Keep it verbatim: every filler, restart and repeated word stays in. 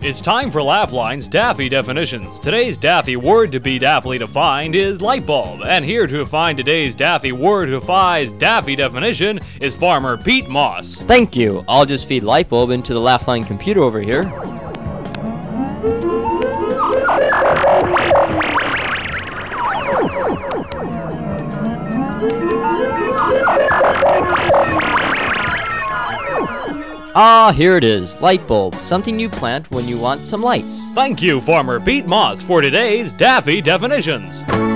It's time for Laughline's Daffy Definitions. Today's Daffy word to be daftly defined is light bulb. And here to find today's Daffy word who defies Daffy definition is Farmer Pete Moss. Thank you. I'll just feed light bulb into the Laugh-Line computer over here. Ah, here it is, light bulb, something you plant when you want some lights. Thank you, Farmer Pete Moss, for today's Daffy Definitions.